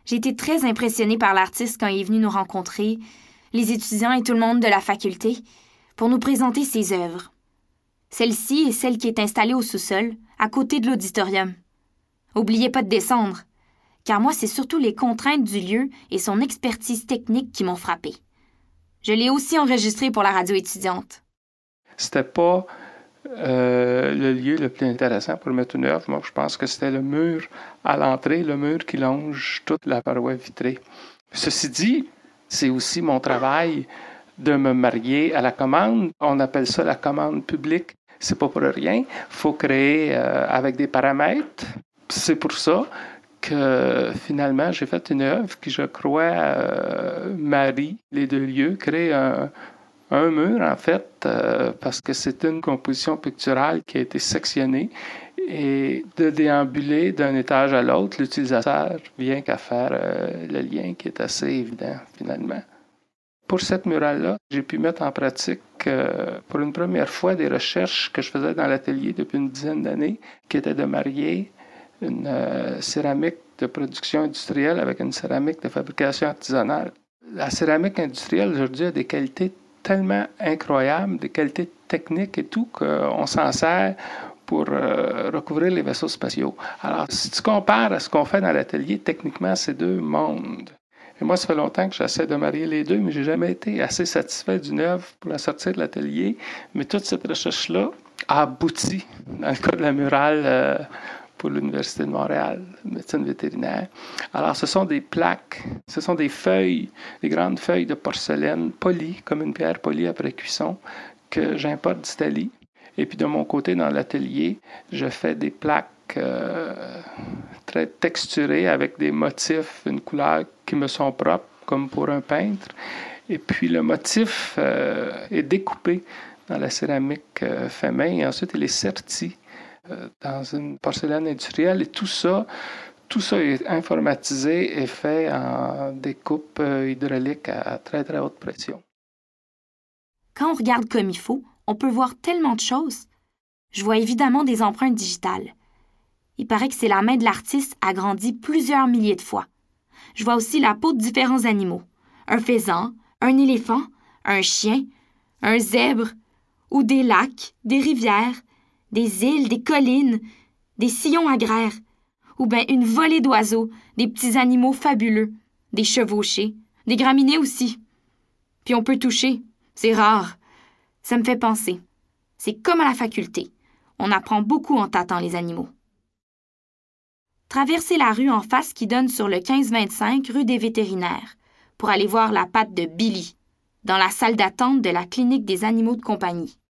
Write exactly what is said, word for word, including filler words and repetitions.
J'ai été très impressionnée par l'artiste quand il est venu nous rencontrer, les étudiants et tout le monde de la faculté, pour nous présenter ses œuvres. Celle-ci est celle qui est installée au sous-sol, à côté de l'auditorium. Oubliez pas de descendre, car moi, c'est surtout les contraintes du lieu et son expertise technique qui m'ont frappée. Je l'ai aussi enregistré pour la radio étudiante. C'était pas euh, le lieu le plus intéressant pour mettre une œuvre. Moi, je pense que c'était le mur à l'entrée, le mur qui longe toute la paroi vitrée. Ceci dit, c'est aussi mon travail de me marier à la commande. On appelle ça la commande publique. C'est pas pour rien. Il faut créer euh, avec des paramètres. C'est pour ça que finalement, j'ai fait une œuvre qui, je crois, euh, marie les deux lieux, crée un, un mur, en fait, euh, parce que c'est une composition picturale qui a été sectionnée et de déambuler d'un étage à l'autre, l'utilisateur vient qu'à faire euh, le lien qui est assez évident, finalement. Pour cette murale-là, j'ai pu mettre en pratique euh, pour une première fois des recherches que je faisais dans l'atelier depuis une dizaine d'années, qui étaient de marier une euh, céramique de production industrielle avec une céramique de fabrication artisanale. La céramique industrielle, aujourd'hui, a des qualités tellement incroyables, des qualités techniques et tout, qu'on s'en sert pour euh, recouvrir les vaisseaux spatiaux. Alors, si tu compares à ce qu'on fait dans l'atelier, techniquement, c'est deux mondes. Et moi, ça fait longtemps que j'essaie de marier les deux, mais j'ai jamais été assez satisfait d'une œuvre pour la sortir de l'atelier. Mais toute cette recherche-là a abouti, dans le cas de la murale euh, pour l'Université de Montréal, médecine vétérinaire. Alors, ce sont des plaques, ce sont des feuilles, des grandes feuilles de porcelaine polies, comme une pierre polie après cuisson, que j'importe d'Italie. Et puis, de mon côté, dans l'atelier, je fais des plaques euh, très texturées avec des motifs, une couleur qui me sont propres, comme pour un peintre. Et puis, le motif euh, est découpé dans la céramique euh, fait main et ensuite, il est serti euh, dans une porcelaine industrielle. Et tout ça, tout ça est informatisé et fait en découpe euh, hydraulique à très, très haute pression. Quand on regarde comme il faut, on peut voir tellement de choses. Je vois évidemment des empreintes digitales. Il paraît que c'est la main de l'artiste agrandie plusieurs milliers de fois. Je vois aussi la peau de différents animaux. Un faisan, un éléphant, un chien, un zèbre, ou des lacs, des rivières, des îles, des collines, des sillons agraires, ou bien une volée d'oiseaux, des petits animaux fabuleux, des chevauchés, des graminées aussi. Puis on peut toucher. C'est rare. Ça me fait penser. C'est comme à la faculté. On apprend beaucoup en tâtant les animaux. Traversez la rue en face qui donne sur le quinze vingt-cinq rue des Vétérinaires pour aller voir la patte de Billy dans la salle d'attente de la clinique des animaux de compagnie.